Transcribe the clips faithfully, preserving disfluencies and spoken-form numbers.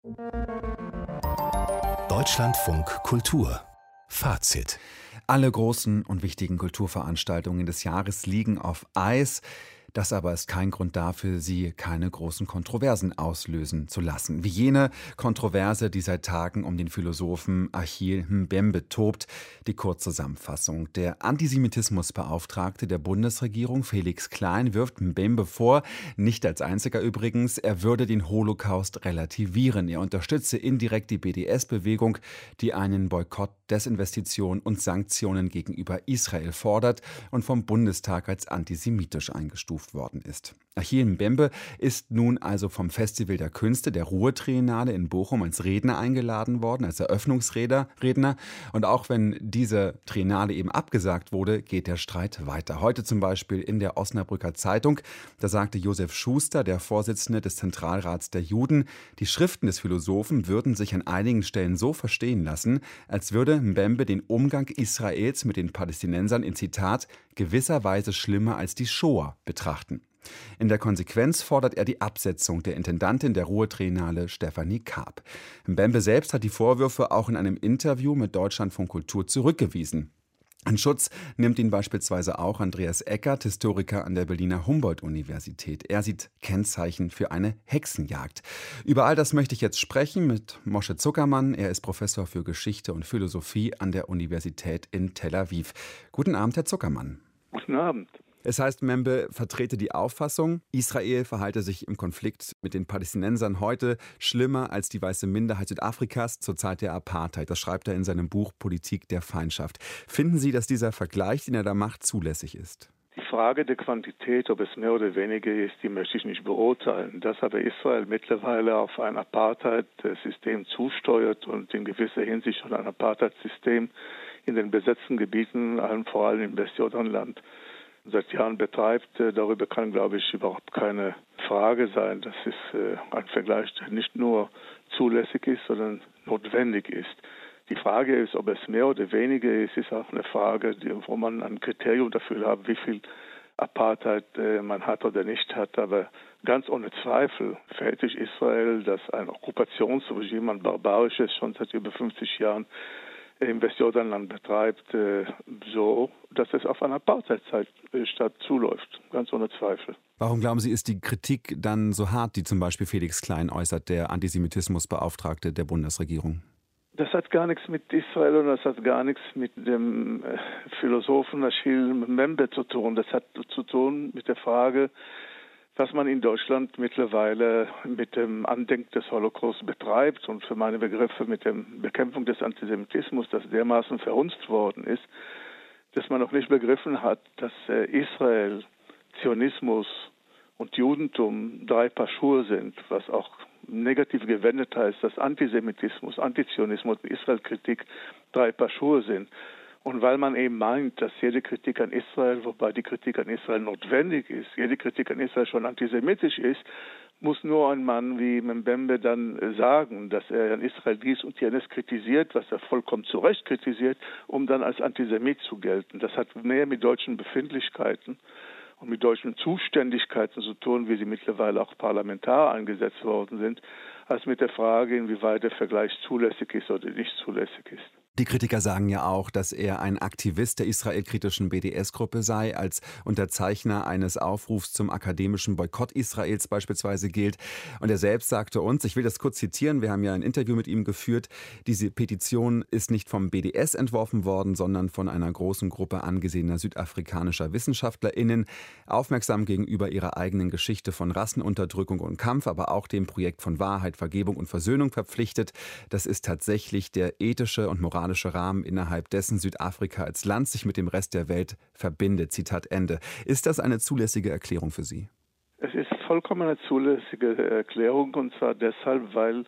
Deutschlandfunk Kultur Fazit. Alle großen und wichtigen Kulturveranstaltungen des Jahres liegen auf Eis. Das aber ist kein Grund dafür, sie keine großen Kontroversen auslösen zu lassen. Wie jene Kontroverse, die seit Tagen um den Philosophen Achille Mbembe tobt. Die Kurzzusammenfassung. Der Antisemitismusbeauftragte der Bundesregierung, Felix Klein, wirft Mbembe vor, nicht als einziger übrigens, er würde den Holocaust relativieren. Er unterstütze indirekt die B D S-Bewegung, die einen Boykott, Desinvestition und Sanktionen gegenüber Israel fordert und vom Bundestag als antisemitisch eingestuft worden ist. Achille Mbembe ist nun also vom Festival der Künste der Ruhr-Triennale in Bochum als Redner eingeladen worden, als Eröffnungsredner. Und auch wenn diese Triennale eben abgesagt wurde, geht der Streit weiter. Heute zum Beispiel in der Osnabrücker Zeitung, da sagte Josef Schuster, der Vorsitzende des Zentralrats der Juden, die Schriften des Philosophen würden sich an einigen Stellen so verstehen lassen, als würde Mbembe den Umgang Israels mit den Palästinensern in Zitat gewisserweise schlimmer als die Shoah betrachten. In der Konsequenz fordert er die Absetzung der Intendantin der Ruhr-Triennale Stefanie Karp. Mbembe selbst hat die Vorwürfe auch in einem Interview mit Deutschlandfunk Kultur zurückgewiesen. In Schutz nimmt ihn beispielsweise auch Andreas Eckert, Historiker an der Berliner Humboldt-Universität. Er sieht Kennzeichen für eine Hexenjagd. Über all das möchte ich jetzt sprechen mit Moshe Zuckermann. Er ist Professor für Geschichte und Philosophie an der Universität in Tel Aviv. Guten Abend, Herr Zuckermann. Guten Abend. Es heißt, Mbembe vertrete die Auffassung, Israel verhalte sich im Konflikt mit den Palästinensern heute schlimmer als die weiße Minderheit Südafrikas zur Zeit der Apartheid. Das schreibt er in seinem Buch Politik der Feindschaft. Finden Sie, dass dieser Vergleich, den er da macht, zulässig ist? Die Frage der Quantität, ob es mehr oder weniger ist, die möchte ich nicht beurteilen. Dass aber Israel mittlerweile auf ein Apartheid-System zusteuert und in gewisser Hinsicht schon ein Apartheid-System in den besetzten Gebieten, allen vor allem im Westjordanland, seit Jahren betreibt, darüber kann, glaube ich, überhaupt keine Frage sein. Das ist äh, ein Vergleich, der nicht nur zulässig ist, sondern notwendig ist. Die Frage ist, ob es mehr oder weniger ist, ist auch eine Frage, die, wo man ein Kriterium dafür hat, wie viel Apartheid äh, man hat oder nicht hat. Aber ganz ohne Zweifel verhält sich Israel, dass ein Okkupationsregime, ein barbarisches, schon seit über fünfzig Jahren im Westjordanland betreibt, äh, so, dass es auf eine Apartheidstaat zuläuft, ganz ohne Zweifel. Warum glauben Sie, ist die Kritik dann so hart, die zum Beispiel Felix Klein äußert, der Antisemitismusbeauftragte der Bundesregierung? Das hat gar nichts mit Israel und das hat gar nichts mit dem äh, Philosophen Achille Mbembe zu tun. Das hat zu tun mit der Frage, was man in Deutschland mittlerweile mit dem Andenken des Holocaust betreibt und für meine Begriffe mit der Bekämpfung des Antisemitismus, das dermaßen verhunzt worden ist, dass man noch nicht begriffen hat, dass äh, Israel, Zionismus und Judentum drei Paar Schuhe sind, was auch negativ gewendet heißt, dass Antisemitismus, Antizionismus und Israelkritik drei Paar Schuhe sind. Und weil man eben meint, dass jede Kritik an Israel, wobei die Kritik an Israel notwendig ist, jede Kritik an Israel schon antisemitisch ist, muss nur ein Mann wie Mbembe dann sagen, dass er an Israel dies und jenes kritisiert, was er vollkommen zu Recht kritisiert, um dann als Antisemit zu gelten. Das hat mehr mit deutschen Befindlichkeiten und mit deutschen Zuständigkeiten zu tun, wie sie mittlerweile auch parlamentar eingesetzt worden sind, als mit der Frage, inwieweit der Vergleich zulässig ist oder nicht zulässig ist. Die Kritiker sagen ja auch, dass er ein Aktivist der israelkritischen B D S-Gruppe sei, als Unterzeichner eines Aufrufs zum akademischen Boykott Israels beispielsweise gilt. Und er selbst sagte uns, ich will das kurz zitieren, wir haben ja ein Interview mit ihm geführt, diese Petition ist nicht vom B D S entworfen worden, sondern von einer großen Gruppe angesehener südafrikanischer WissenschaftlerInnen, aufmerksam gegenüber ihrer eigenen Geschichte von Rassenunterdrückung und Kampf, aber auch dem Projekt von Wahrheit, Vergebung und Versöhnung verpflichtet. Das ist tatsächlich der ethische und moralische Rahmen, innerhalb dessen Südafrika als Land sich mit dem Rest der Welt verbindet. Zitat Ende. Ist das eine zulässige Erklärung für Sie? Es ist vollkommen eine zulässige Erklärung, und zwar deshalb, weil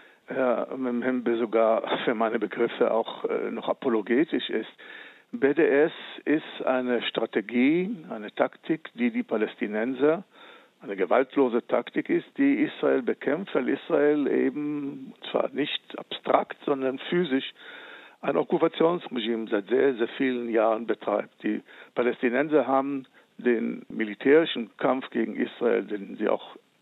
Herr Mbembe sogar für meine Begriffe auch äh, noch apologetisch ist. B D S ist eine Strategie, eine Taktik, die die Palästinenser, eine gewaltlose Taktik ist, die Israel bekämpft, weil Israel eben zwar nicht abstrakt, sondern physisch ein Okkupationsregime seit sehr, sehr vielen Jahren betreibt. Die Palästinenser haben den militärischen Kampf gegen Israel, den sie auch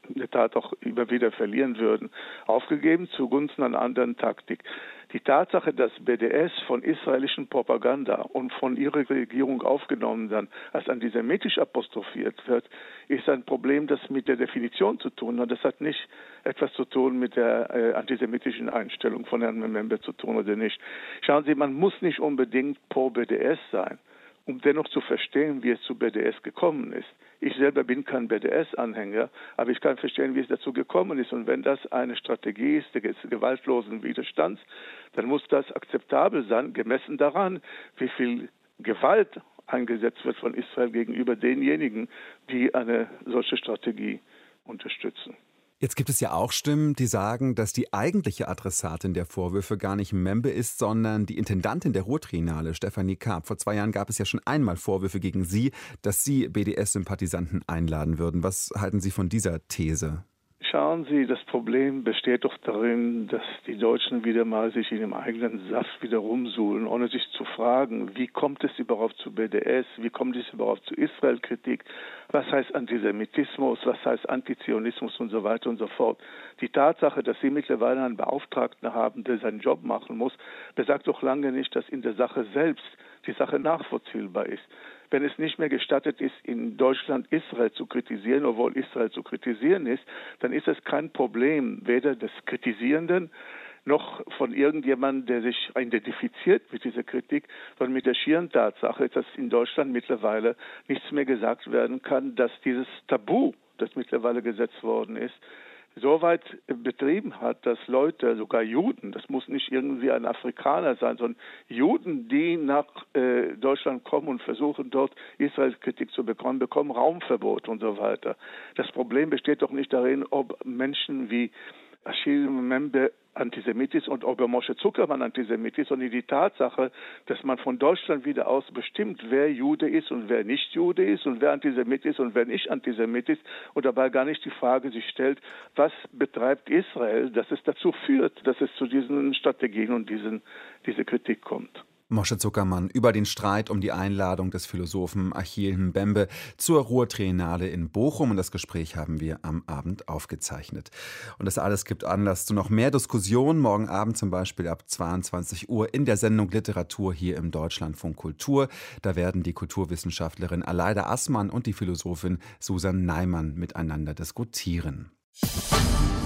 in der Tat auch immer wieder verlieren würden, aufgegeben zugunsten einer anderen Taktik. Die Tatsache, dass B D S von israelischen Propaganda und von ihrer Regierung aufgenommen dann als antisemitisch apostrophiert wird, ist ein Problem, das mit der Definition zu tun hat. Das hat nicht etwas zu tun mit der äh, antisemitischen Einstellung von Herrn Membe zu tun oder nicht. Schauen Sie, man muss nicht unbedingt pro B D S sein, um dennoch zu verstehen, wie es zu B D S gekommen ist. Ich selber bin kein B D S-Anhänger, aber ich kann verstehen, wie es dazu gekommen ist. Und wenn das eine Strategie ist des gewaltlosen Widerstands, dann muss das akzeptabel sein, gemessen daran, wie viel Gewalt eingesetzt wird von Israel gegenüber denjenigen, die eine solche Strategie unterstützen. Jetzt gibt es ja auch Stimmen, die sagen, dass die eigentliche Adressatin der Vorwürfe gar nicht Membe ist, sondern die Intendantin der Ruhr-Triennale, Stefanie Karp. Vor zwei Jahren gab es ja schon einmal Vorwürfe gegen sie, dass sie B D S-Sympathisanten einladen würden. Was halten Sie von dieser These? Schauen Sie, das Problem besteht doch darin, dass die Deutschen wieder mal sich in dem eigenen Saft wieder rumsuhlen, ohne sich zu fragen, wie kommt es überhaupt zu B D S, wie kommt es überhaupt zu Israel-Kritik, was heißt Antisemitismus, was heißt Antizionismus und so weiter und so fort. Die Tatsache, dass Sie mittlerweile einen Beauftragten haben, der seinen Job machen muss, besagt doch lange nicht, dass in der Sache selbst die Sache nachvollziehbar ist. Wenn es nicht mehr gestattet ist, in Deutschland Israel zu kritisieren, obwohl Israel zu kritisieren ist, dann ist es kein Problem, weder des Kritisierenden noch von irgendjemandem, der sich identifiziert mit dieser Kritik, sondern mit der schieren Tatsache, dass in Deutschland mittlerweile nichts mehr gesagt werden kann, dass dieses Tabu, das mittlerweile gesetzt worden ist, so weit betrieben hat, dass Leute, sogar Juden, das muss nicht irgendwie ein Afrikaner sein, sondern Juden, die nach äh, Deutschland kommen und versuchen, dort Israel-Kritik zu bekommen, bekommen Raumverbot und so weiter. Das Problem besteht doch nicht darin, ob Menschen wie Achille Membe antisemit ist und ob Moshe Zuckermann antisemit ist, sondern die Tatsache, dass man von Deutschland wieder aus bestimmt, wer Jude ist und wer nicht Jude ist und wer Antisemit ist und wer nicht Antisemit ist und dabei gar nicht die Frage sich stellt, was betreibt Israel, dass es dazu führt, dass es zu diesen Strategien und diesen, diese Kritik kommt. Moshe Zuckermann über den Streit um die Einladung des Philosophen Achille Mbembe zur Ruhr-Triennale in Bochum. Und das Gespräch haben wir am Abend aufgezeichnet. Und das alles gibt Anlass zu noch mehr Diskussionen. Morgen Abend zum Beispiel ab zweiundzwanzig Uhr in der Sendung Literatur hier im Deutschlandfunk Kultur. Da werden die Kulturwissenschaftlerin Aleida Assmann und die Philosophin Susan Neimann miteinander diskutieren.